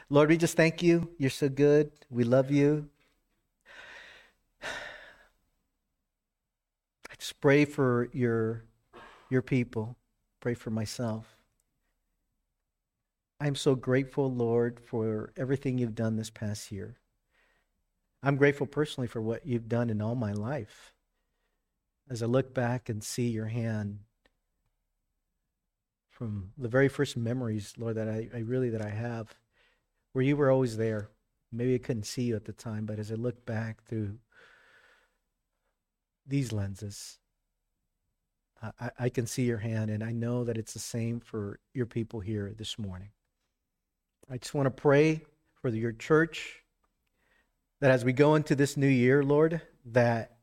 Lord, we just thank you. You're so good. We love you. I just pray for your people. Pray for myself. I'm so grateful, Lord, for everything you've done this past year. I'm grateful personally for what you've done in all my life. As I look back and see your hand from the very first memories, Lord, that I have, where you were always there. Maybe I couldn't see you at the time, but as I look back through these lenses, I can see your hand, and I know that it's the same for your people here this morning. I just want to pray for your church, that as we go into this new year, Lord, that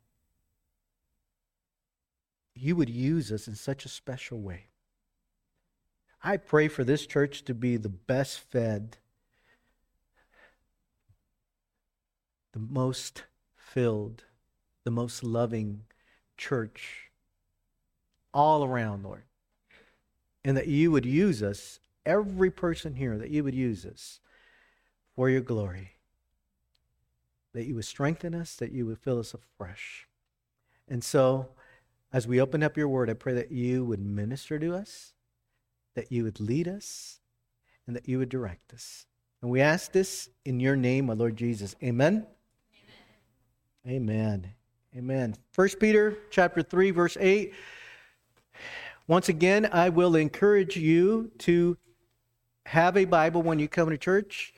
you would use us in such a special way. I pray for this church to be the best fed, the most filled, the most loving church all around, Lord. And that you would use us, every person here, that you would use us for your glory. That you would strengthen us, that you would fill us afresh. And so, as we open up your word, I pray that you would minister to us, that you would lead us, and that you would direct us. And we ask this in your name, my Lord Jesus. Amen? Amen. Amen. 1 Peter chapter 3, verse 8. Once again, I will encourage you to have a Bible when you come to church.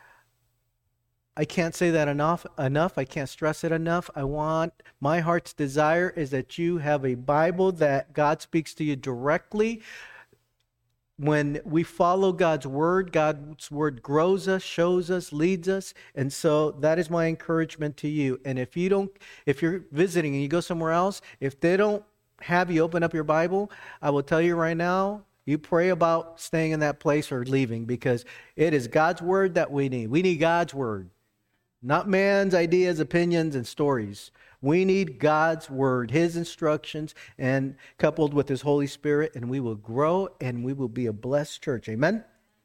I can't say that enough. I can't stress it enough. My heart's desire is that you have a Bible that God speaks to you directly. When we follow God's word grows us, shows us, leads us. And so that is my encouragement to you. And if you're visiting and you go somewhere else, if they don't have you open up your Bible, I will tell you right now, you pray about staying in that place or leaving, because it is God's word that we need. We need God's word, not man's ideas, opinions, and stories. We need God's word, His instructions, and coupled with His Holy Spirit, and we will grow and we will be a blessed church. Amen?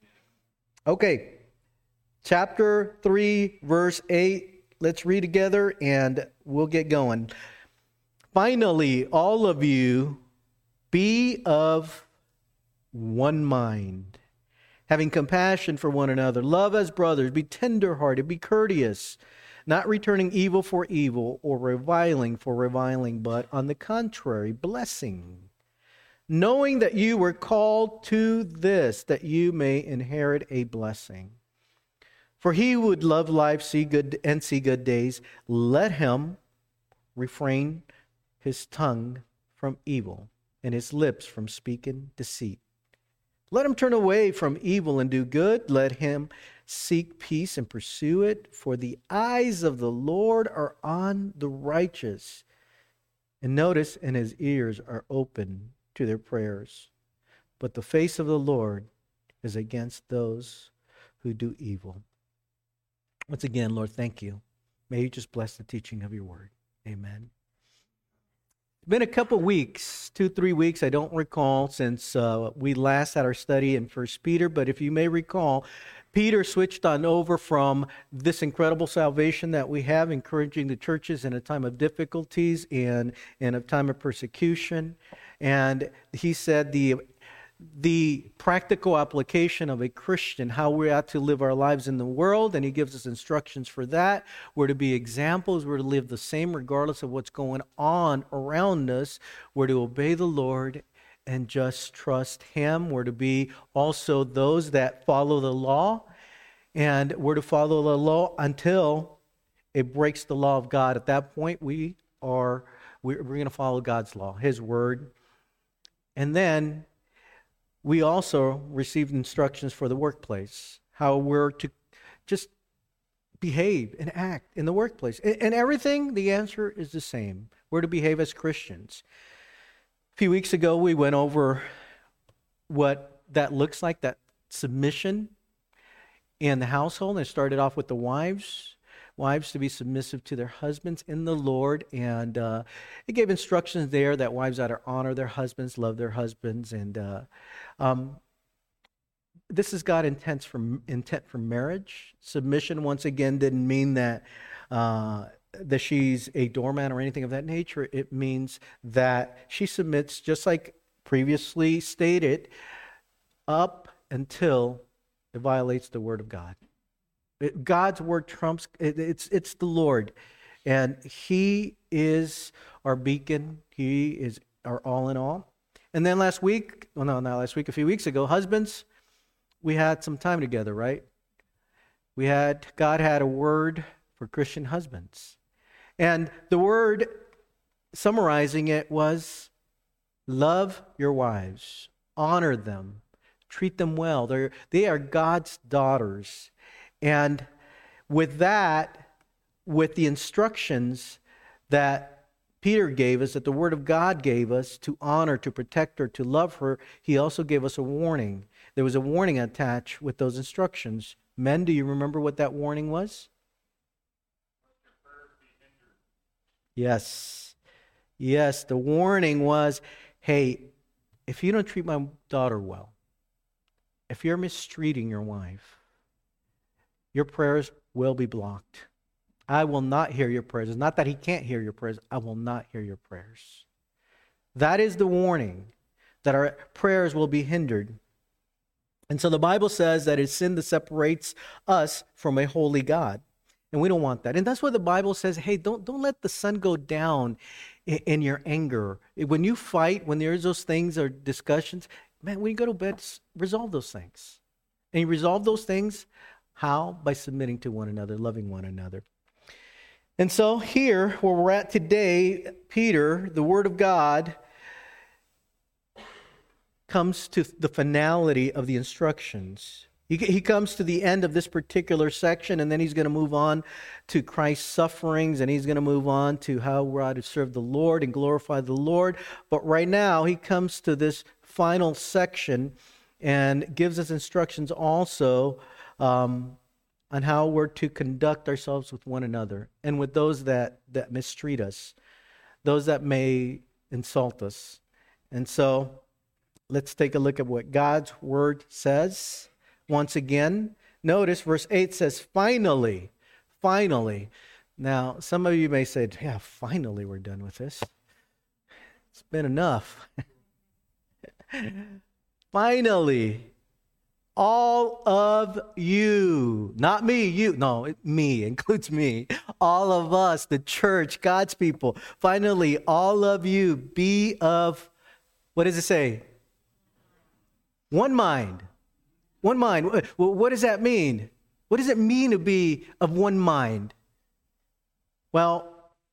Okay, chapter 3, verse 8. Let's read together and we'll get going. Finally, all of you, be of one mind, having compassion for one another. Love as brothers. Be tenderhearted. Be courteous, not returning evil for evil or reviling for reviling, but on the contrary, blessing, knowing that you were called to this, that you may inherit a blessing. For he who would love life, see good days, let him refrain his tongue from evil and his lips from speaking deceit. Let him turn away from evil and do good. Let him seek peace and pursue it. For the eyes of the Lord are on the righteous. And notice, and his ears are open to their prayers. But the face of the Lord is against those who do evil. Once again, Lord, thank you. May you just bless the teaching of your word. Amen. It's been a couple weeks, 2-3 weeks, I don't recall, since we last had our study in 1 Peter. But if you may recall, Peter switched on over from this incredible salvation that we have, encouraging the churches in a time of difficulties and in a time of persecution. And he said the practical application of a Christian, how we ought to live our lives in the world, and he gives us instructions for that. We're to be examples. We're to live the same regardless of what's going on around us. We're to obey the Lord and just trust Him. We're to be also those that follow the law, and we're to follow the law until it breaks the law of God. At that point, we're going to follow God's law, His word. And then we also received instructions for the workplace, how we're to just behave and act in the workplace. And everything, the answer is the same. We're to behave as Christians. A few weeks ago, we went over what that looks like, that submission in the household. And it started off with the wives to be submissive to their husbands in the Lord. And it gave instructions there that wives ought to honor their husbands, love their husbands. And This is God's intent for marriage. Submission, once again, didn't mean that that she's a doormat or anything of that nature. It means that she submits, just like previously stated, up until it violates the word of God. God's word trumps. It's the Lord, and He is our beacon. He is our all in all. And then last week, well, no, not last week, a few weeks ago, husbands, we had some time together, right? God had a word for Christian husbands. And the word summarizing it was, love your wives, honor them, treat them well. They are God's daughters. And with that, with the instructions that Peter gave us, that the Word of God gave us to honor, to protect her, to love her, he also gave us a warning. There was a warning attached with those instructions. Men, do you remember what that warning was? Yes. Yes, the warning was, hey, if you don't treat my daughter well, if you're mistreating your wife, your prayers will be blocked. I will not hear your prayers. It's not that He can't hear your prayers. I will not hear your prayers. That is the warning, that our prayers will be hindered. And so the Bible says that it's sin that separates us from a holy God. And we don't want that. And that's why the Bible says, hey, don't let the sun go down in your anger. When you fight, when there's those things or discussions, man, when you go to bed, resolve those things. And you resolve those things, how? By submitting to one another, loving one another. And so here, where we're at today, Peter, the Word of God, comes to the finality of the instructions. He comes to the end of this particular section, and then he's going to move on to Christ's sufferings, and he's going to move on to how we're to serve the Lord and glorify the Lord. But right now, he comes to this final section and gives us instructions also on how we're to conduct ourselves with one another and with those that mistreat us, those that may insult us. And so let's take a look at what God's Word says. Once again, notice verse 8 says, finally. Now, some of you may say, yeah, finally we're done with this. It's been enough. Finally, all of you, not me, you, no, me, includes me, all of us, the church, God's people, finally, all of you be of, what does it say? One mind. One mind. What does that mean? What does it mean to be of one mind? Well,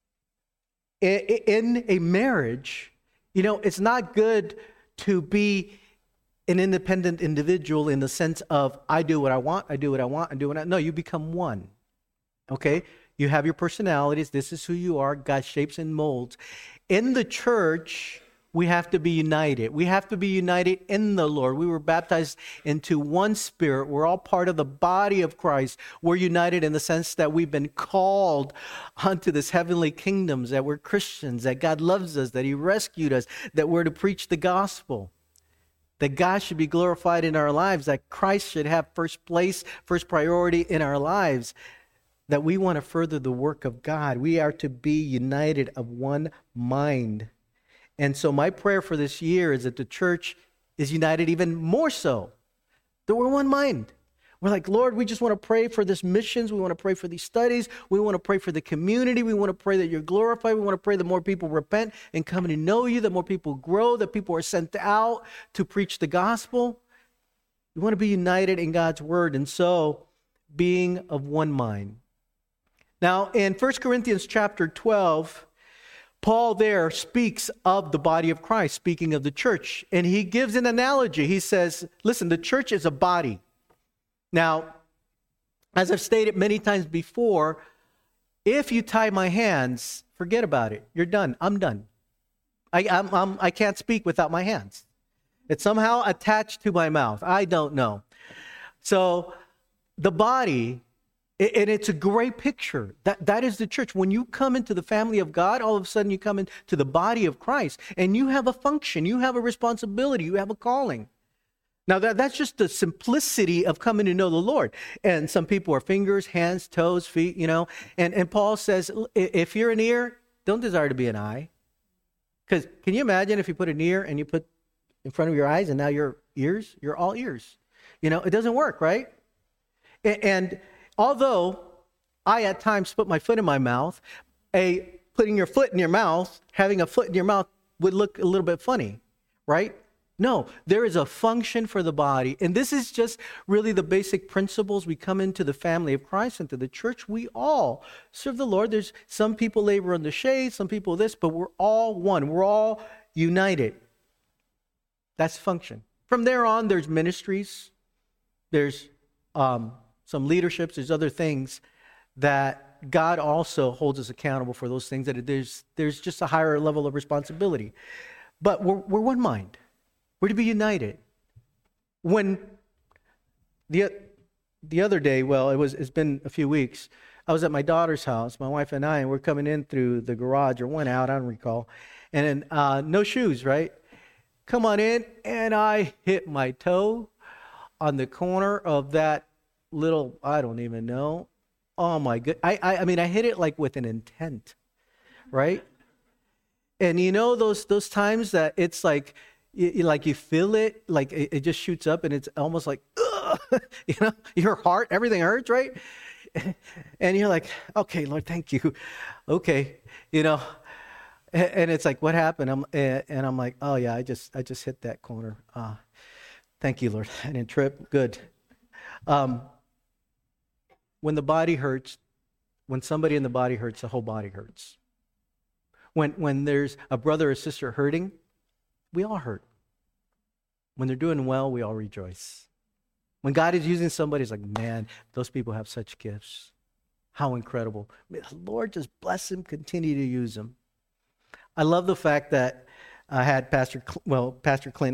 in a marriage, it's not good to be an independent individual in the sense of, I do what I want, No, you become one. Okay? You have your personalities. This is who you are. God shapes and molds. In the church, we have to be united. We have to be united in the Lord. We were baptized into one spirit. We're all part of the body of Christ. We're united in the sense that we've been called unto this heavenly kingdoms, that we're Christians, that God loves us, that He rescued us, that we're to preach the gospel, that God should be glorified in our lives, that Christ should have first place, first priority in our lives, that we want to further the work of God. We are to be united of one mind. And so my prayer for this year is that the church is united even more so, that we're one mind. We're like, Lord, we just want to pray for this missions. We want to pray for these studies. We want to pray for the community. We want to pray that you're glorified. We want to pray that more people repent and come to know you, that more people grow, that people are sent out to preach the gospel. We want to be united in God's word, and so being of one mind. Now, in 1 Corinthians chapter 12, Paul there speaks of the body of Christ, speaking of the church, and he gives an analogy. He says, listen, the church is a body. Now, as I've stated many times before, if you tie my hands, forget about it. You're done. I'm done. I can't speak without my hands. It's somehow attached to my mouth. I don't know. So the body, and it's a great picture. That is the church. When you come into the family of God, all of a sudden you come into the body of Christ, and you have a function, you have a responsibility, you have a calling. Now, that's just the simplicity of coming to know the Lord. And some people are fingers, hands, toes, feet, And Paul says, if you're an ear, don't desire to be an eye. Because can you imagine if you put an ear and you put in front of your eyes and now your ears, you're all ears. It doesn't work, right? And although I at times put my foot in my mouth, putting your foot in your mouth, having a foot in your mouth would look a little bit funny, right? No, there is a function for the body. And this is just really the basic principles. We come into the family of Christ, into the church. We all serve the Lord. There's some people labor under shade, some people this, but we're all one. We're all united. That's function. From there on, there's ministries. There's some leaderships. There's other things that God also holds us accountable for, those things that there's just a higher level of responsibility. But we're one mind. We're to be united. When the other day, it's been a few weeks, I was at my daughter's house, my wife and I, and we're coming in through the garage, or went out, I don't recall, and then no shoes, right? Come on in, and I hit my toe on the corner of that little, I don't even know. Oh my good! I mean, I hit it like with an intent, right? And those times that it's like, you feel it, like it just shoots up, and it's almost like, your heart, everything hurts, right? And you're like, okay, Lord, thank you. Okay, and it's like, what happened? I'm like, oh yeah, I just hit that corner. Thank you, Lord. I didn't trip. Good. When the body hurts, when somebody in the body hurts, the whole body hurts. When there's a brother or sister hurting, we all hurt. When they're doing well, we all rejoice. When God is using somebody, it's like, man, those people have such gifts. How incredible. May the Lord just bless him, continue to use him. I love the fact that I had Pastor Clint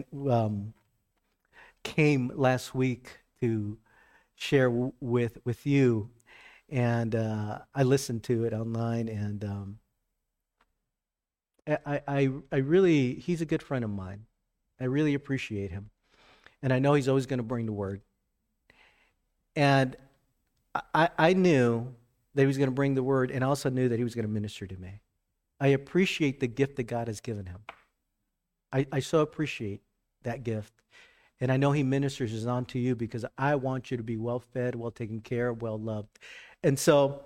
came last week to share with you, and I listened to it online, and I really, he's a good friend of mine. I really appreciate him. And I know he's always going to bring the word. And I knew that he was going to bring the word, and I also knew that he was going to minister to me. I appreciate the gift that God has given him. I so appreciate that gift. And I know he ministers on to you because I want you to be well fed, well taken care of, well loved. And so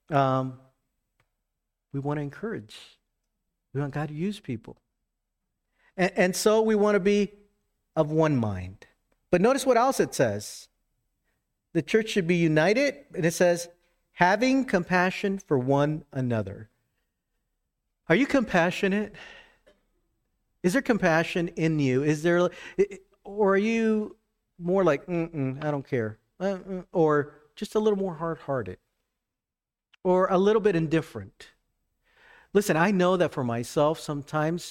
we want to encourage. We want God to use people. And so we want to be of one mind. But notice what else it says. The church should be united, and it says, having compassion for one another. Are you compassionate? Is there compassion in you? Or are you more like, I don't care? Or just a little more hard-hearted? Or a little bit indifferent? Listen, I know that for myself, sometimes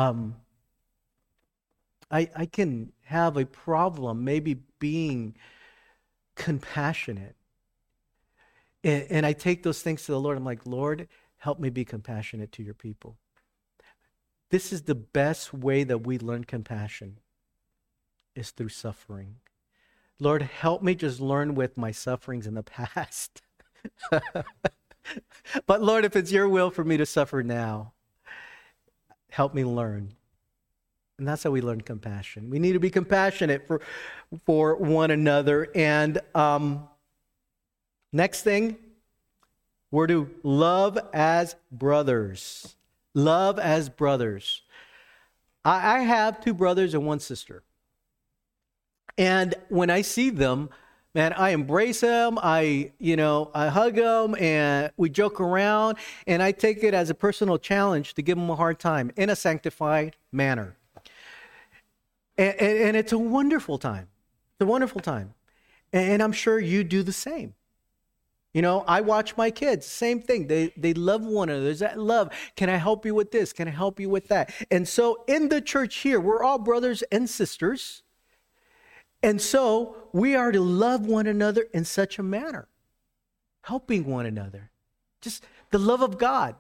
I can have a problem maybe being compassionate. And I take those things to the Lord. I'm like, Lord, help me be compassionate to your people. This is the best way that we learn compassion, is through suffering. Lord, help me just learn with my sufferings in the past. But Lord, if it's your will for me to suffer now, help me learn. And that's how we learn compassion. We need to be compassionate for one another. And next thing, we're to love as brothers. Love as brothers. I have 2 brothers and 1 sister. And when I see them, man, I embrace them, I hug them, and we joke around, and I take it as a personal challenge to give them a hard time in a sanctified manner. And it's a wonderful time. It's a wonderful time. And I'm sure you do the same. I watch my kids, same thing. They love one another. There's that love. Can I help you with this? Can I help you with that? And so in the church here, we're all brothers and sisters. And so we are to love one another in such a manner, helping one another. Just the love of God.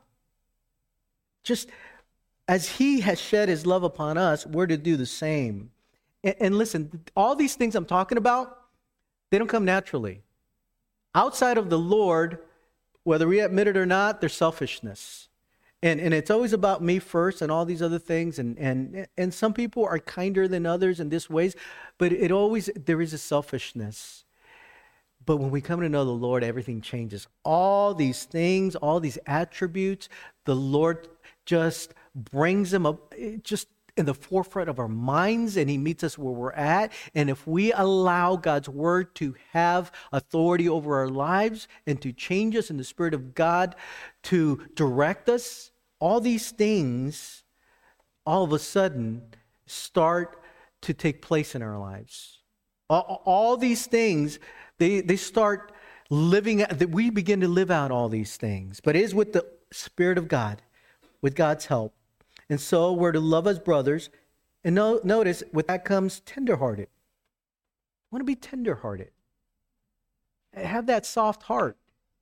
Just as he has shed his love upon us, we're to do the same. And listen, all these things I'm talking about, they don't come naturally. Outside of the Lord, whether we admit it or not, there's selfishness. And it's always about me first and all these other things. And some people are kinder than others in this ways, but there is a selfishness. But when we come to know the Lord, everything changes. All these things, all these attributes, the Lord just brings them up just in the forefront of our minds, and he meets us where we're at. And if we allow God's word to have authority over our lives and to change us in the Spirit of God to direct us, all these things all of a sudden start to take place in our lives. All these things, they start living, that we begin to live out all these things. But it is with the Spirit of God, with God's help. And so we're to love as brothers. And notice, with that comes tenderhearted. I want to be tenderhearted. Have that soft heart.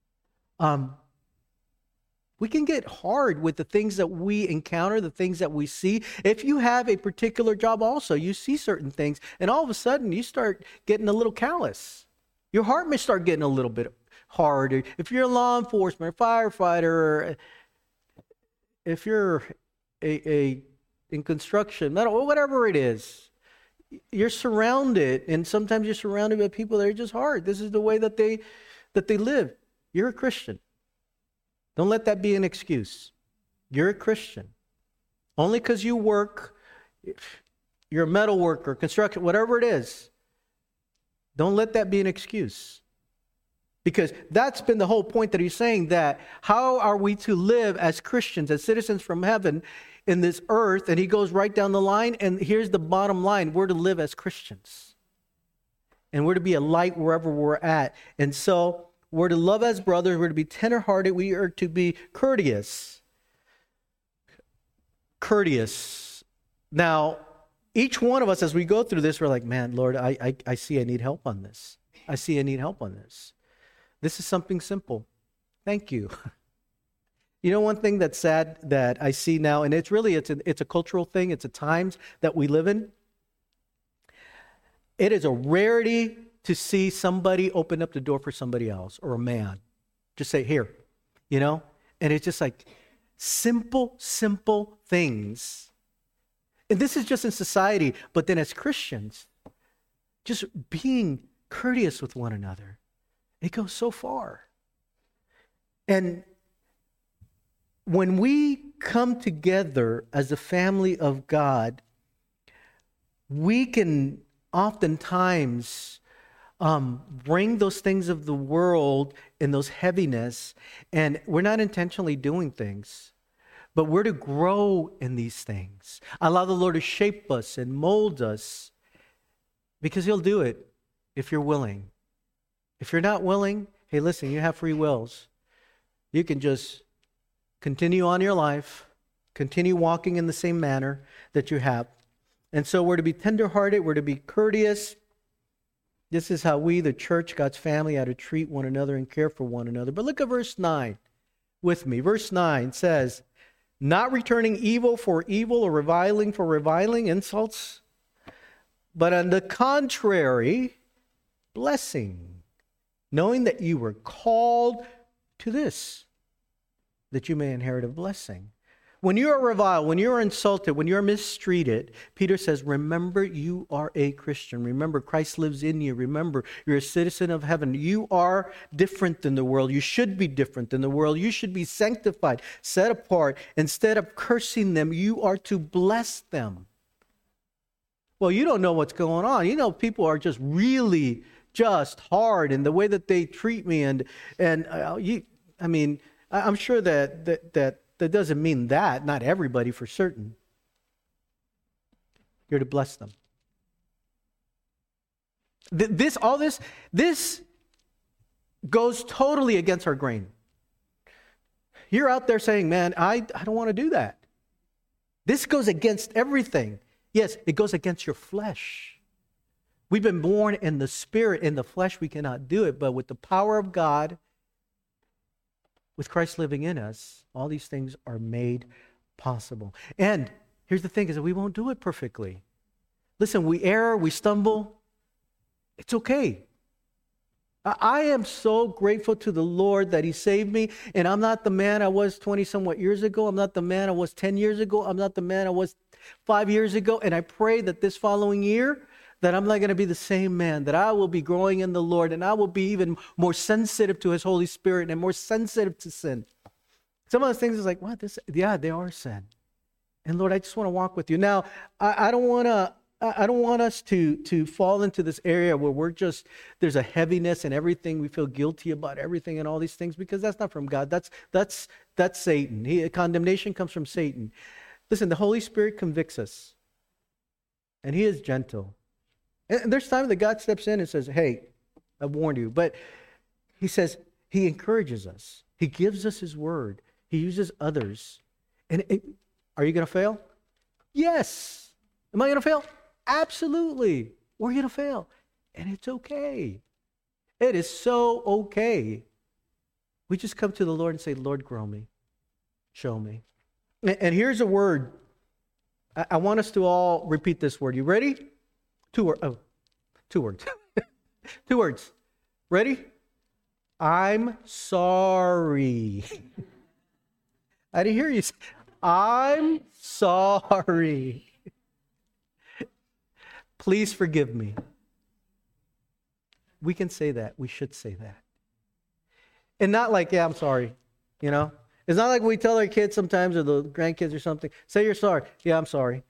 We can get hard with the things that we encounter, the things that we see. If you have a particular job also, you see certain things, and all of a sudden you start getting a little callous. Your heart may start getting a little bit hard. If you're a law enforcement, a firefighter, or if you're in construction, whatever it is, you're surrounded, and sometimes you're surrounded by people that are just hard. This is the way that they live. You're a Christian. Don't let that be an excuse. You're a Christian. Only because you work, you're a metal worker, construction, whatever it is, don't let that be an excuse. Because that's been the whole point that he's saying, that how are we to live as Christians, as citizens from heaven in this earth? And he goes right down the line, and here's the bottom line. We're to live as Christians. And we're to be a light wherever we're at. And so we're to love as brothers. We're to be tenderhearted. We are to be courteous. Courteous. Now, each one of us, as we go through this, we're like, man, Lord, I see I need help on this. I see I need help on this. This is something simple. Thank you. You know, one thing that's sad that I see now, and it's a cultural thing. It's a times that we live in. It is a rarity to see somebody open up the door for somebody else, or a man. Just say, here, you know? And it's just like simple things. And this is just in society, but then as Christians, just being courteous with one another, it goes so far. And when we come together as a family of God, we can oftentimes bring those things of the world and those heaviness, and we're not intentionally doing things, but we're to grow in these things. Allow the Lord to shape us and mold us, because he'll do it if you're willing. If you're not willing, hey, listen, you have free wills. You can just continue on your life, continue walking in the same manner that you have. And so we're to be tenderhearted, we're to be courteous. This is how we, the church, God's family, are to treat one another and care for one another. But look at verse 9 with me. Verse 9 says, not returning evil for evil or reviling for reviling, insults, but on the contrary, blessing, knowing that you were called to this, that you may inherit a blessing. When you are reviled, when you are insulted, when you're mistreated, Peter says, remember you are a Christian. Remember Christ lives in you. Remember you're a citizen of heaven. You are different than the world. You should be different than the world. You should be sanctified, set apart. Instead of cursing them, you are to bless them. Well, you don't know what's going on. You know, people are just really just hard in the way that they treat me. I'm sure that doesn't mean that. Not everybody for certain. You're to bless them. This goes totally against our grain. You're out there saying, man, I don't want to do that. This goes against everything. Yes, it goes against your flesh. We've been born in the spirit. In the flesh, we cannot do it. But with the power of God, with Christ living in us, all these things are made possible. And here's the thing, is that we won't do it perfectly. Listen, we err, we stumble. It's okay. I am so grateful to the Lord that He saved me, and I'm not the man I was 20-somewhat years ago. I'm not the man I was 10 years ago. I'm not the man I was 5 years ago, and I pray that this following year that I'm not going to be the same man, that I will be growing in the Lord, and I will be even more sensitive to His Holy Spirit and more sensitive to sin. Some of those things is like, what? They are sin. And Lord, I just want to walk with you. Now, I don't want us to fall into this area where there's a heaviness and everything. We feel guilty about everything and all these things, because that's not from God. That's Satan. Condemnation comes from Satan. Listen, the Holy Spirit convicts us, and He is gentle. And there's times that God steps in and says, hey, I've warned you. But He says, He encourages us. He gives us His word. He uses others. And are you going to fail? Yes. Am I going to fail? Absolutely. We're going to fail. And it's okay. It is so okay. We just come to the Lord and say, Lord, grow me. Show me. And here's a word. I want us to all repeat this word. You ready? Two words. 2 words. Ready? I'm sorry. I didn't hear you say, I'm sorry. Please forgive me. We can say that. We should say that. And not like, yeah, I'm sorry. You know? It's not like we tell our kids sometimes, or the grandkids or something, say you're sorry. Yeah, I'm sorry.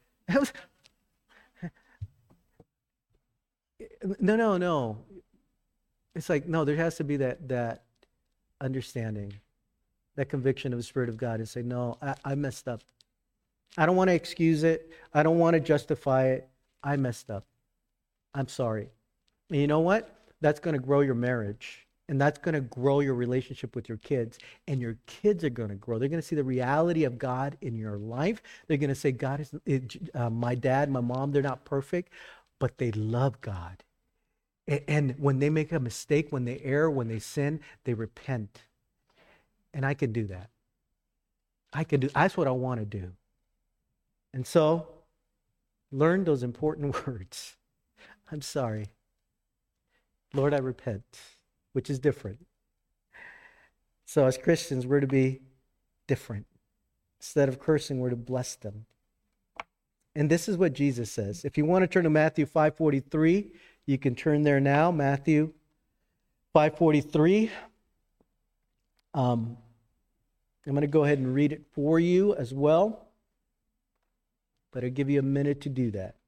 No. It's like, no, there has to be that understanding, that conviction of the Spirit of God, and say, no, I messed up. I don't want to excuse it. I don't want to justify it. I messed up. I'm sorry. And you know what? That's going to grow your marriage. And that's going to grow your relationship with your kids. And your kids are going to grow. They're going to see the reality of God in your life. They're going to say, God is, my dad, my mom, they're not perfect, but they love God. And when they make a mistake, when they err, when they sin, they repent. And I can do that. That's what I want to do. And so, learn those important words. I'm sorry. Lord, I repent, which is different. So as Christians, we're to be different. Instead of cursing, we're to bless them. And this is what Jesus says. If you want to turn to Matthew 5:43, you can turn there now. Matthew 5:43. I'm going to go ahead and read it for you as well. But I'll give you a minute to do that.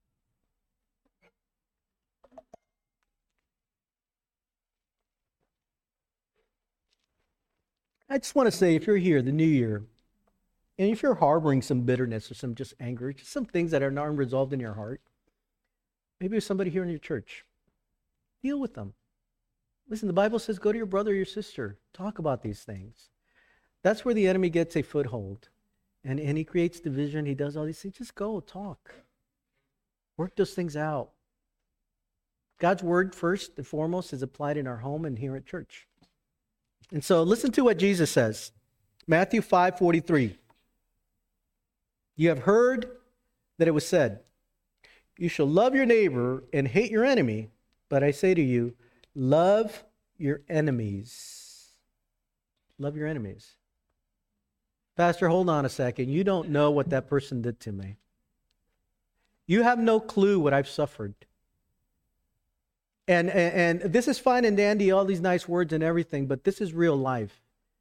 I just want to say, if you're here, the new year, and if you're harboring some bitterness or some just anger, just some things that are not unresolved in your heart, maybe there's somebody here in your church. Deal with them. Listen, the Bible says, go to your brother or your sister. Talk about these things. That's where the enemy gets a foothold. And he creates division. He does all these things. Just go, talk. Work those things out. God's word, first and foremost, is applied in our home and here at church. And so listen to what Jesus says. Matthew 5:43. You have heard that it was said, you shall love your neighbor and hate your enemy. But I say to you, love your enemies. Love your enemies. Pastor, hold on a second. You don't know what that person did to me. You have no clue what I've suffered. And this is fine and dandy, all these nice words and everything, but this is real life.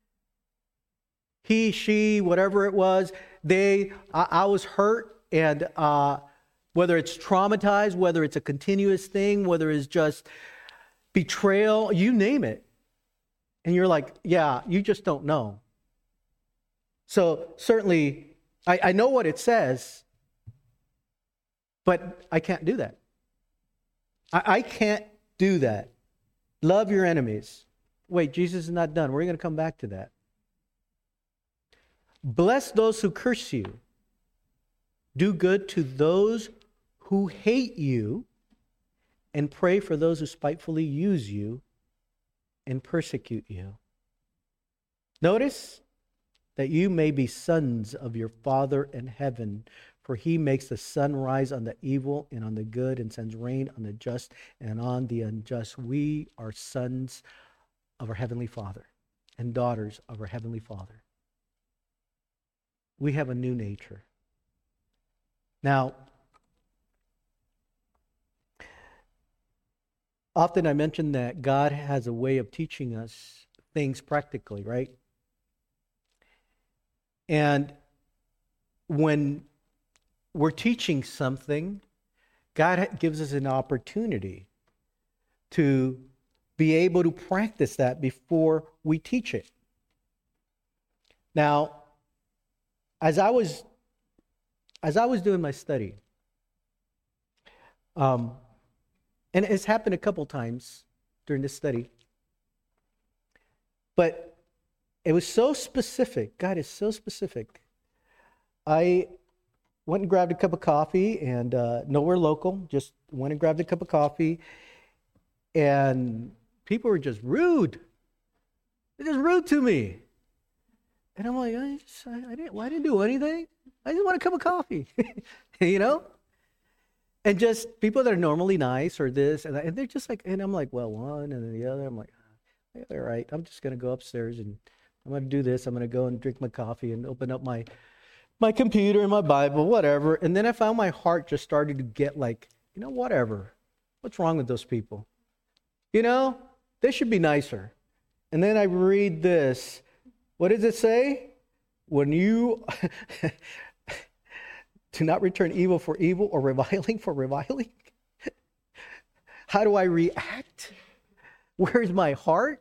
He, she, whatever it was, I was hurt, and whether it's traumatized, whether it's a continuous thing, whether it's just betrayal, you name it. And you're like, yeah, you just don't know. So certainly, I know what it says, but I can't do that. I can't do that. Love your enemies. Wait, Jesus is not done. We're going to come back to that. Bless those who curse you. Do good to those who hate you, and pray for those who spitefully use you and persecute you. Notice that you may be sons of your Father in heaven, for For he makes the sun rise on the evil and on the good, and sends rain on the just and on the unjust. We are sons of our Heavenly Father and daughters of our Heavenly Father. We have a new nature. Now, often I mention that God has a way of teaching us things practically, right? And when we're teaching something, God gives us an opportunity to be able to practice that before we teach it. Now, as I was doing my study, and it's happened a couple times during this study, but it was so specific. God is so specific. I went and grabbed a cup of coffee, and nowhere local, just went and grabbed a cup of coffee, and people were just rude. They're just rude to me. And I'm like, I didn't do anything. I just want a cup of coffee, you know? And just people that are normally nice or this, and they're just like, and I'm like, well, one and then the other. I'm like, all right, I'm just going to go upstairs and I'm going to do this. I'm going to go and drink my coffee and open up my computer and my Bible, whatever. And then I found my heart just started to get like, whatever. What's wrong with those people? They should be nicer. And then I read this. What does it say? When you do not return evil for evil or reviling for reviling. How do I react? Where's my heart?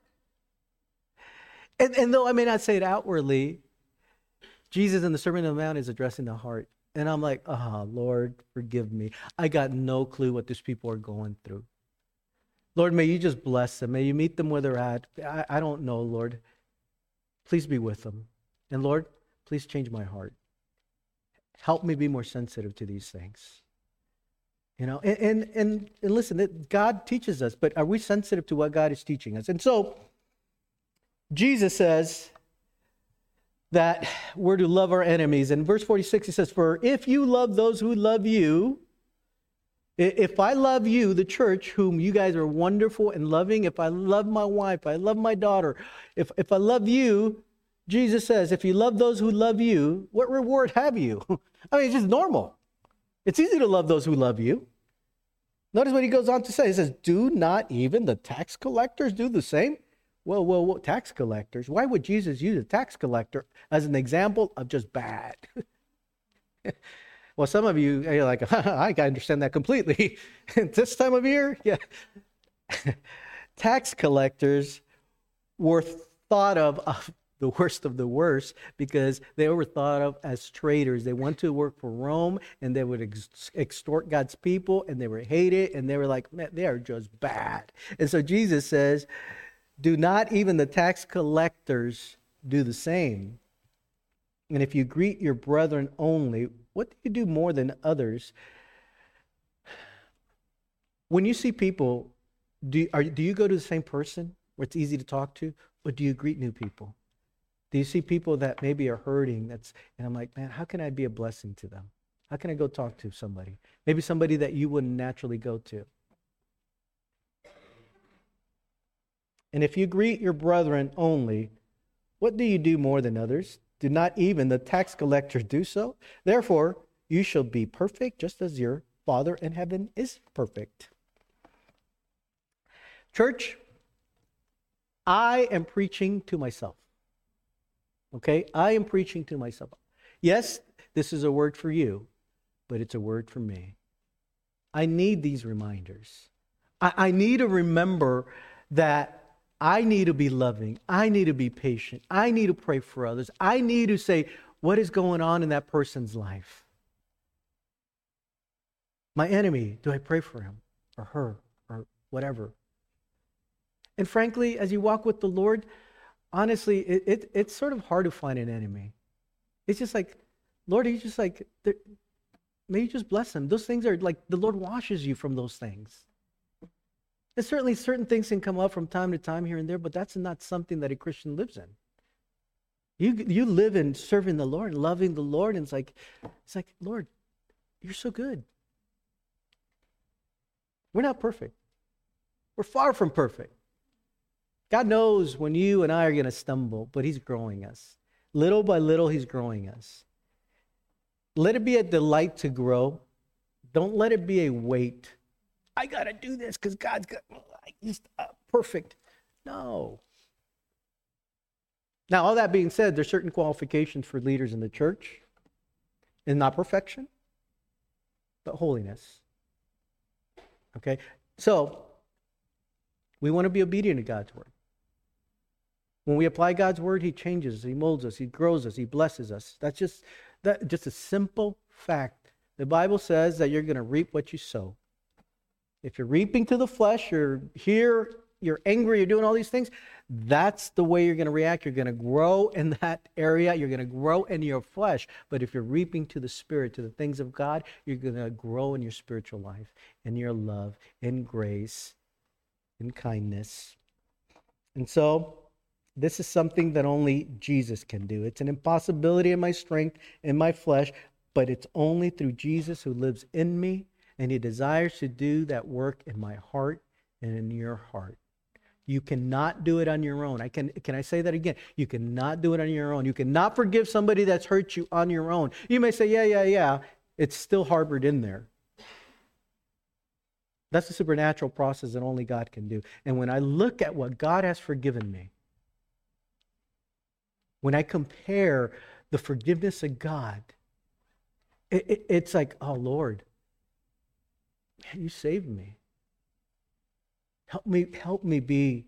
And though I may not say it outwardly, Jesus in the Sermon on the Mount is addressing the heart. And I'm like, Lord, forgive me. I got no clue what these people are going through. Lord, may you just bless them. May you meet them where they're at. I don't know, Lord. Please be with them. And Lord, please change my heart. Help me be more sensitive to these things. And listen, God teaches us, but are we sensitive to what God is teaching us? And so, Jesus says that we're to love our enemies. In verse 46, he says, for if you love those who love you, if I love you, the church, whom you guys are wonderful and loving, if I love my wife, I love my daughter, if I love you, Jesus says, if you love those who love you, what reward have you? I mean, it's just normal. It's easy to love those who love you. Notice what he goes on to say. He says, do not even the tax collectors do the same? Well, tax collectors? Why would Jesus use a tax collector as an example of just bad? Well, some of you are like, I can understand that completely. This time of year, yeah. Tax collectors were thought of the worst of the worst because they were thought of as traitors. They went to work for Rome and they would extort God's people and they were hated and they were like, man, they are just bad. And so Jesus says, do not even the tax collectors do the same. And if you greet your brethren only, what do you do more than others? When you see people, do you go to the same person where it's easy to talk to, or do you greet new people? Do you see people that maybe are hurting? And I'm like, man, how can I be a blessing to them? How can I go talk to somebody? Maybe somebody that you wouldn't naturally go to. And if you greet your brethren only, what do you do more than others? Do not even the tax collectors do so? Therefore, you shall be perfect, just as your Father in heaven is perfect. Church, I am preaching to myself. Okay? I am preaching to myself. Yes, this is a word for you, but it's a word for me. I need these reminders. I need to remember that I need to be loving. I need to be patient. I need to pray for others. I need to say, what is going on in that person's life? My enemy, do I pray for him or her or whatever? And frankly, as you walk with the Lord, honestly, it's sort of hard to find an enemy. It's just like, Lord, he's just like, may you just bless him. Those things are like, the Lord washes you from those things. And certainly certain things can come up from time to time here and there, but that's not something that a Christian lives in. You live in serving the Lord, loving the Lord, and it's like, Lord, You're so good. We're not perfect. We're far from perfect. God knows when you and I are going to stumble, but He's growing us. Little by little, He's growing us. Let it be a delight to grow. Don't let it be a weight. I got to do this because God's got He's perfect. No. Now, all that being said, there's certain qualifications for leaders in the church. And not perfection, but holiness. Okay? So, we want to be obedient to God's word. When we apply God's word, He changes us, He molds us, He grows us, He blesses us. That's just a simple fact. The Bible says that you're going to reap what you sow. If you're reaping to the flesh, you're here, you're angry, you're doing all these things, that's the way you're going to react. You're going to grow in that area. You're going to grow in your flesh. But if you're reaping to the Spirit, to the things of God, you're going to grow in your spiritual life, in your love, in grace, in kindness. And so, this is something that only Jesus can do. It's an impossibility in my strength, in my flesh, but it's only through Jesus who lives in me, and He desires to do that work in my heart and in your heart. You cannot do it on your own. Can I say that again? You cannot do it on your own. You cannot forgive somebody that's hurt you on your own. You may say, yeah. It's still harbored in there. That's a supernatural process that only God can do. And when I look at what God has forgiven me, when I compare the forgiveness of God, it's like, oh Lord, man, You saved me. Help me be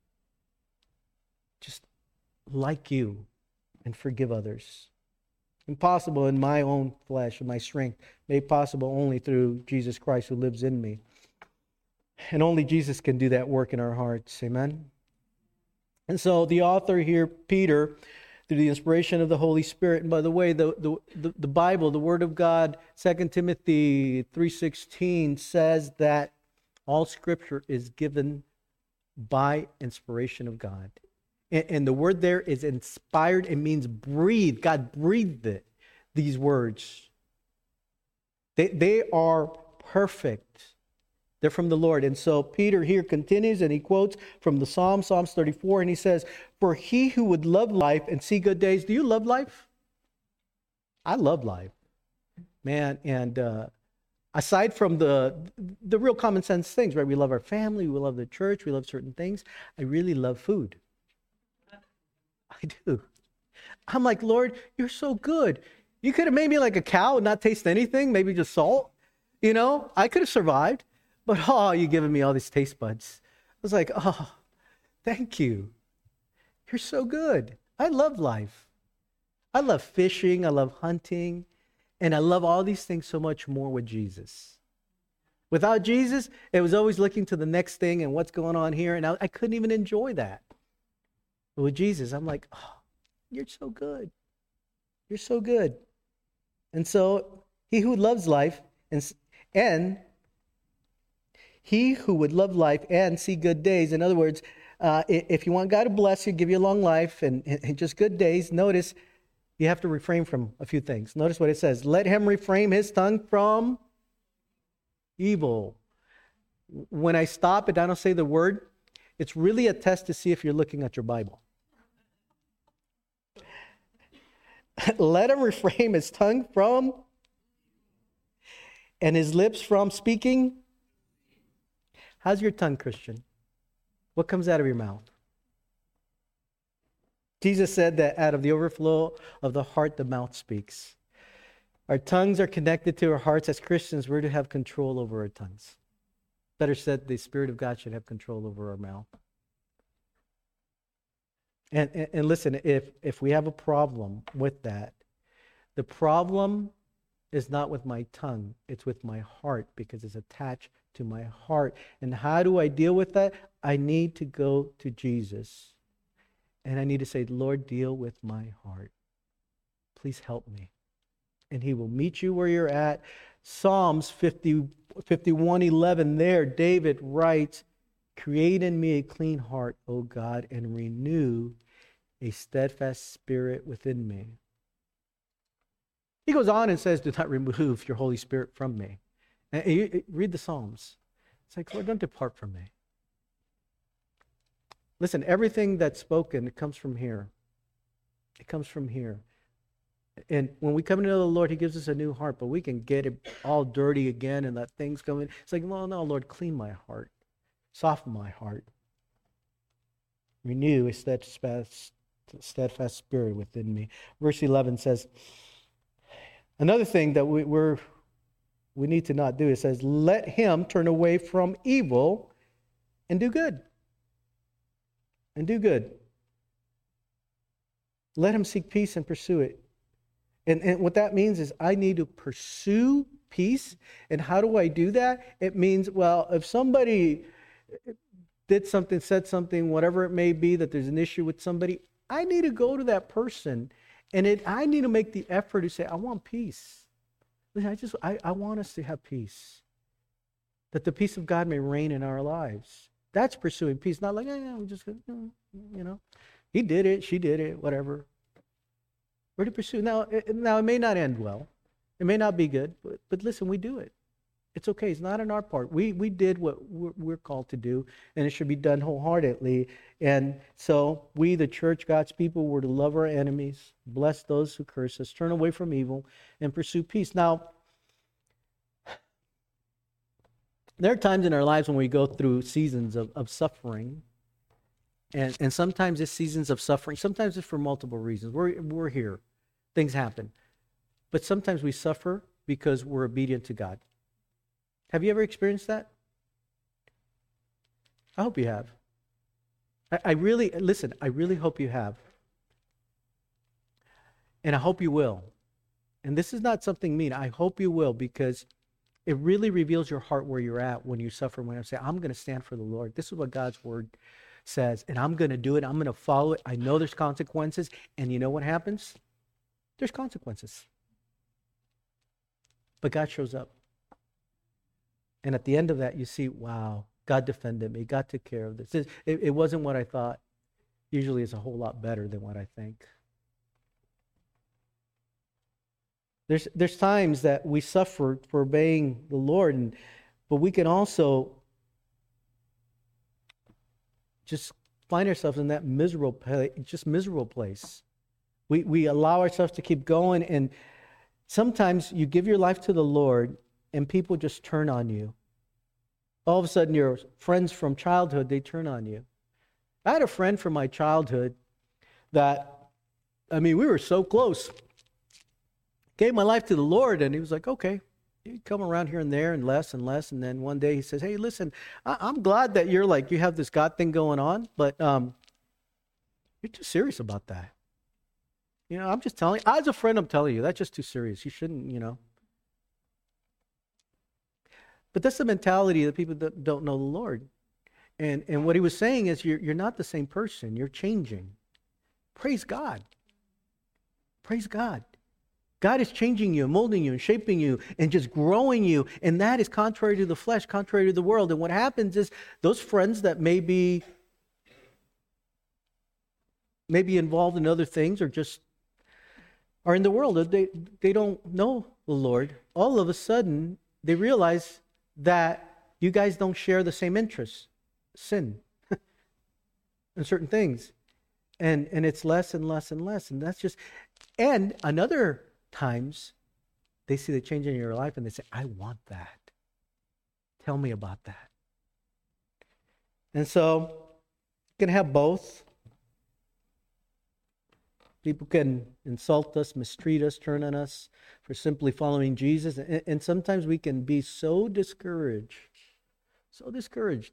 just like You and forgive others. Impossible in my own flesh and my strength, made possible only through Jesus Christ who lives in me. And only Jesus can do that work in our hearts. Amen? And so the author here, Peter, through the inspiration of the Holy Spirit, and by the way, the Bible, the Word of God, 2 Timothy 3:16 says that all Scripture is given by inspiration of God. And the word there is inspired. It means breathed. God breathed it, these words. They are perfect. They're from the Lord. And so Peter here continues and he quotes from the Psalms 34, and he says, "For he who would love life and see good days." Do you love life? I love life. Man, and aside from the real common sense things, right? We love our family, we love the church, we love certain things. I really love food. I do. I'm like, Lord, You're so good. You could have made me like a cow and not taste anything, maybe just salt. You know, I could have survived. But, You've given me all these taste buds. I was like, thank You. You're so good. I love life. I love fishing. I love hunting. And I love all these things so much more with Jesus. Without Jesus, it was always looking to the next thing and what's going on here. And I couldn't even enjoy that. But with Jesus, I'm like, You're so good. You're so good. And so he who loves life and he who would love life and see good days. In other words, if you want God to bless you, give you a long life and just good days, notice you have to refrain from a few things. Notice what it says. Let him refrain his tongue from evil. When I stop and I don't say the word, it's really a test to see if you're looking at your Bible. Let him refrain his tongue from and his lips from speaking. How's your tongue, Christian? What comes out of your mouth? Jesus said that out of the overflow of the heart, the mouth speaks. Our tongues are connected to our hearts. As Christians, we're to have control over our tongues. Better said, the Spirit of God should have control over our mouth. And listen, if we have a problem with that, the problem is not with my tongue, it's with my heart, because it's attached to my heart. And how do I deal with that? I need to go to Jesus. And I need to say, Lord, deal with my heart. Please help me. And he will meet you where you're at. Psalms 51:11, there, David writes, "Create in me a clean heart, O God, and renew a steadfast spirit within me." He goes on and says, do not remove your Holy Spirit from me. And you read the Psalms. It's like, Lord, don't depart from me. Listen, everything that's spoken, it comes from here. It comes from here. And when we come into the Lord, He gives us a new heart, but we can get it all dirty again and let things come in. It's like, no, Lord, clean my heart. Soften my heart. Renew a steadfast spirit within me. Verse 11 says, another thing that we need to not do, it says, let him turn away from evil and do good. And do good. Let him seek peace and pursue it. And what that means is I need to pursue peace. And how do I do that? It means, well, if somebody did something, said something, whatever it may be, that there's an issue with somebody, I need to go to that person. And I need to make the effort to say, I want peace. Listen, I want us to have peace. That the peace of God may reign in our lives. That's pursuing peace. Not like, I'm just going to, he did it, she did it, whatever. We're to pursue. Now, it may not end well. It may not be good, but listen, we do it. It's okay. It's not on our part. We did what we're called to do, and it should be done wholeheartedly. And so we, the church, God's people, were to love our enemies, bless those who curse us, turn away from evil, and pursue peace. Now, there are times in our lives when we go through seasons of suffering, and sometimes it's seasons of suffering. Sometimes it's for multiple reasons. We're here. Things happen. But sometimes we suffer because we're obedient to God. Have you ever experienced that? I hope you have. I really hope you have. And I hope you will. And this is not something mean. I hope you will, because it really reveals your heart where you're at when you suffer. When I say, I'm going to stand for the Lord. This is what God's word says, and I'm going to do it. I'm going to follow it. I know there's consequences. And you know what happens? There's consequences. But God shows up. And at the end of that, you see, wow, God defended me. God took care of this. It wasn't what I thought. Usually it's a whole lot better than what I think. There's times that we suffer for obeying the Lord, but we can also just find ourselves in that miserable place. We allow ourselves to keep going, and sometimes you give your life to the Lord and people just turn on you. All of a sudden, your friends from childhood, they turn on you. I had a friend from my childhood that, we were so close. Gave my life to the Lord, and he was like, okay. He'd come around here and there and less, and then one day he says, hey, listen, I'm glad that you have this God thing going on, but you're too serious about that. I'm just telling you, as a friend, I'm telling you, that's just too serious. You shouldn't, But that's the mentality of the people that don't know the Lord. And what he was saying is, you're not the same person. You're changing. Praise God. Praise God. God is changing you, molding you, and shaping you, and just growing you. And that is contrary to the flesh, contrary to the world. And what happens is, those friends that may be involved in other things, or just are in the world, they don't know the Lord. All of a sudden, they realize that you guys don't share the same interests, sin, and certain things. And it's less and less and less. And that's just, and another times, they see the change in your life and they say, I want that. Tell me about that. And so, you can have both. People can insult us, mistreat us, turn on us for simply following Jesus. And sometimes we can be so discouraged. So discouraged.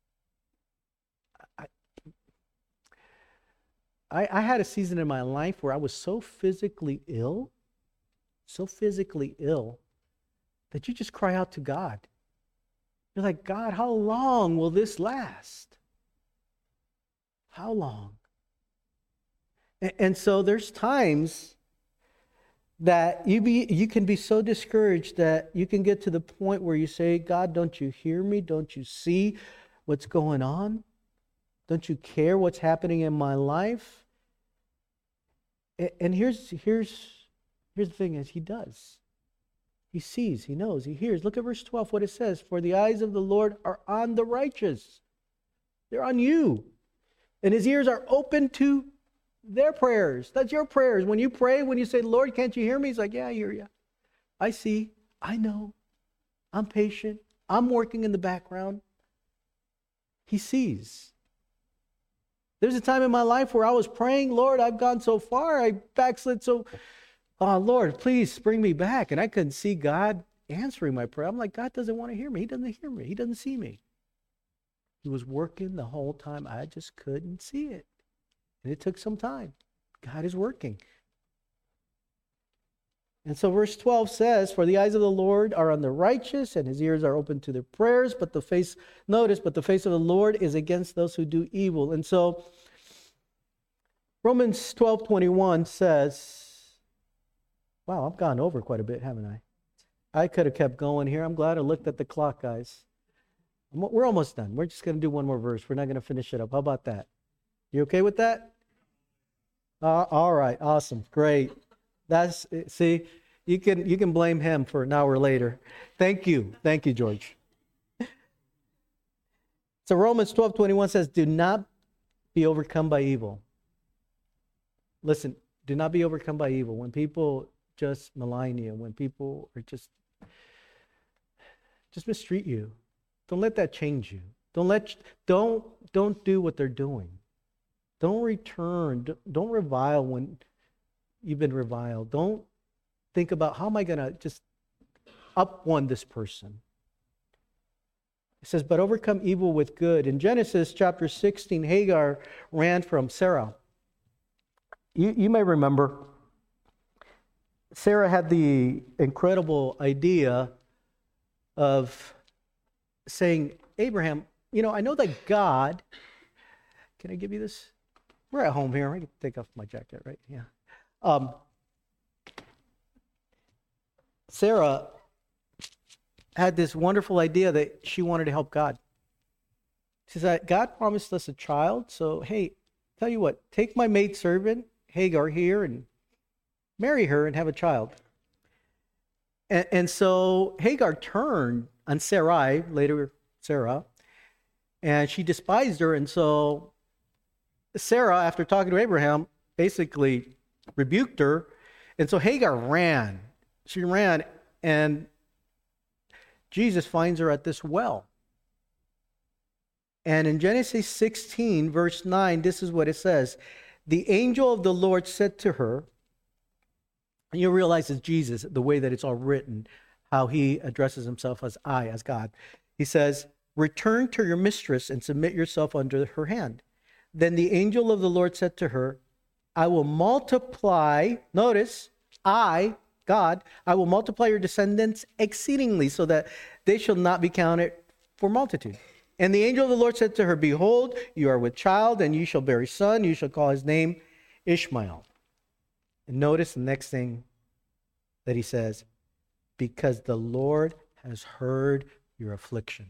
I had a season in my life where I was so physically ill, that you just cry out to God. You're like, God, how long will this last? How long? And so there's times that you can be so discouraged that you can get to the point where you say, God, don't you hear me? Don't you see what's going on? Don't you care what's happening in my life? And here's Here's the thing is, he does. He sees, he knows, he hears. Look at verse 12, what it says. For the eyes of the Lord are on the righteous. They're on you. And his ears are open to their prayers. That's your prayers. When you pray, when you say, Lord, can't you hear me? He's like, yeah, I hear you. I see. I know. I'm patient. I'm working in the background. He sees. There's a time in my life where I was praying, Lord, I've gone so far. I backslid so... Oh, Lord, please bring me back. And I couldn't see God answering my prayer. I'm like, God doesn't want to hear me. He doesn't hear me. He doesn't see me. He was working the whole time. I just couldn't see it. And it took some time. God is working. And so verse 12 says, for the eyes of the Lord are on the righteous, and his ears are open to their prayers. But the face of the Lord is against those who do evil. And so Romans 12:21 says, wow, I've gone over quite a bit, haven't I? I could have kept going here. I'm glad I looked at the clock, guys. We're almost done. We're just going to do one more verse. We're not going to finish it up. How about that? You okay with that? All right. Awesome. Great. See, you can blame him for an hour later. Thank you. Thank you, George. So Romans 12:21 says, do not be overcome by evil. Listen, do not be overcome by evil. When people just malign you, when people are just mistreat you, don't let that change you. Don't do what they're doing. Don't return. Don't revile when you've been reviled. Don't think about how am I going to just up one this person. It says, but overcome evil with good. In Genesis chapter 16, Hagar ran from Sarah. You may remember Sarah had the incredible idea of saying, Abraham, I know that God, can I give you this? We're at home here. I can take off my jacket, right? Yeah. Sarah had this wonderful idea that she wanted to help God. She said, God promised us a child, so hey, tell you what, take my maidservant, Hagar, here and marry her and have a child. And so Hagar turned on Sarai, later Sarah, and she despised her. And so Sarah, after talking to Abraham, basically rebuked her. And so Hagar ran. She ran, and Jesus finds her at this well. And in Genesis 16, verse 9, this is what it says. The angel of the Lord said to her, and you'll realize it's Jesus, the way that it's all written, how he addresses himself as I, as God. He says, return to your mistress and submit yourself under her hand. Then the angel of the Lord said to her, I will multiply, notice, God, I will multiply your descendants exceedingly so that they shall not be counted for multitude. And the angel of the Lord said to her, behold, you are with child, and you shall bear a son. You shall call his name Ishmael. And notice the next thing that he says, because the Lord has heard your affliction.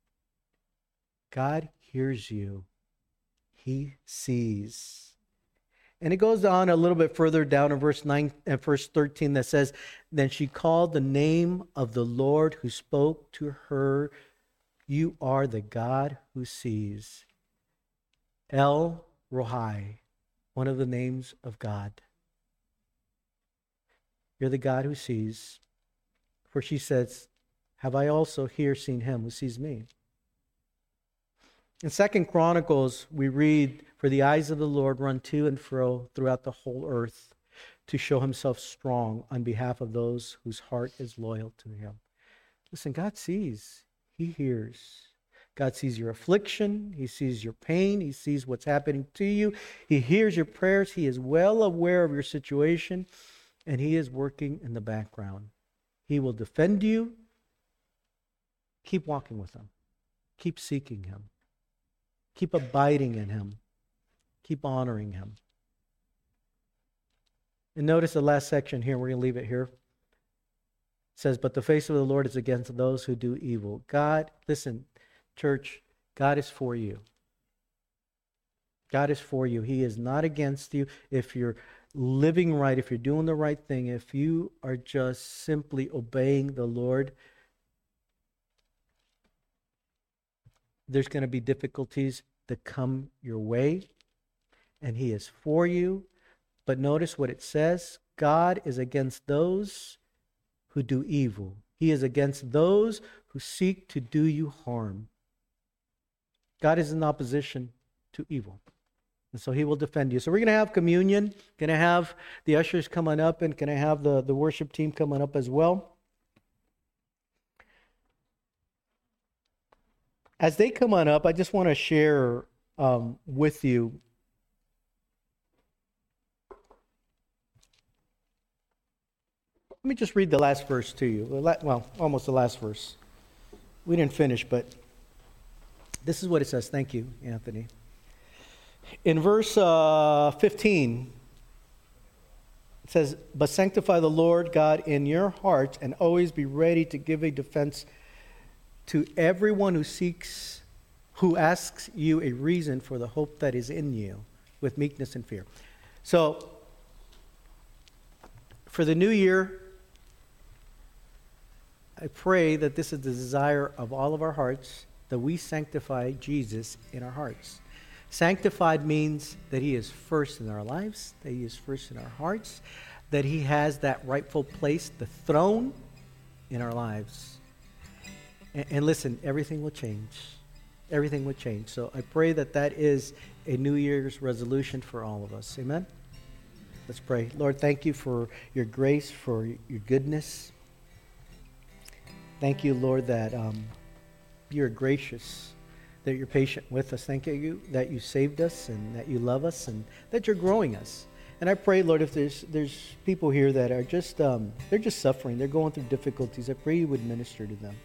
God hears you. He sees. And it goes on a little bit further down in verse 9 and verse 13 that says, then she called the name of the Lord who spoke to her, you are the God who sees. El Rohai, one of the names of God. You're the God who sees. For she says, have I also here seen him who sees me? In 2 Chronicles, we read, for the eyes of the Lord run to and fro throughout the whole earth to show himself strong on behalf of those whose heart is loyal to him. Listen, God sees. He hears. God sees your affliction. He sees your pain. He sees what's happening to you. He hears your prayers. He is well aware of your situation, and he is working in the background. He will defend you. Keep walking with him. Keep seeking him. Keep abiding in him. Keep honoring him. And notice the last section here. We're going to leave it here. It says, but the face of the Lord is against those who do evil. God, listen, church, God is for you. God is for you. He is not against you. If you're living right, if you're doing the right thing, if you are just simply obeying the Lord, there's going to be difficulties that come your way, and He is for you. But notice what it says: God is against those who do evil. He is against those who seek to do you harm. God is in opposition to evil. And so He will defend you. So we're going to have communion, going to have the ushers coming up, and going to have the worship team coming up as well. As they come on up, I just want to share with you let me just read the last verse to you. Well, almost the last verse. We didn't finish, but this is what it says. Thank you, Anthony. In verse 15, it says, "But sanctify the Lord God in your hearts, and always be ready to give a defense to everyone who asks you a reason for the hope that is in you, with meekness and fear." So, for the new year, I pray that this is the desire of all of our hearts, that we sanctify Jesus in our hearts. Sanctified means that He is first in our lives, that He is first in our hearts, that He has that rightful place, the throne in our lives. And listen, everything will change. Everything will change. So I pray that that is a New Year's resolution for all of us. Amen? Let's pray. Lord, thank you for your grace, for your goodness. Thank you, Lord, that you're gracious, that you're patient with us. Thank you that you saved us and that you love us and that you're growing us. And I pray, Lord, if there's people here that are just, they're just suffering, they're going through difficulties, I pray you would minister to them.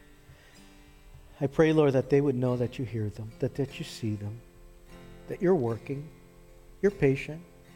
I pray, Lord, that they would know that you hear them, that you see them, that you're working, you're patient.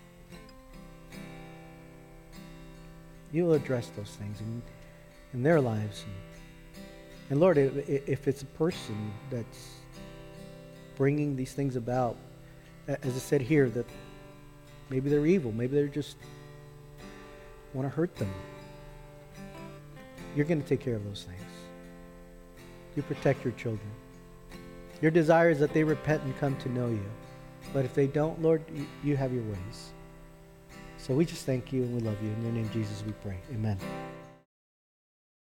You'll address those things in their lives. And Lord, if it's a person that's bringing these things about, as I said here, that maybe they're evil, maybe they're just want to hurt them, you're going to take care of those things. You protect your children. Your desire is that they repent and come to know you. But if they don't, Lord, you have your ways. So we just thank you and we love you. In your name, Jesus, we pray. Amen.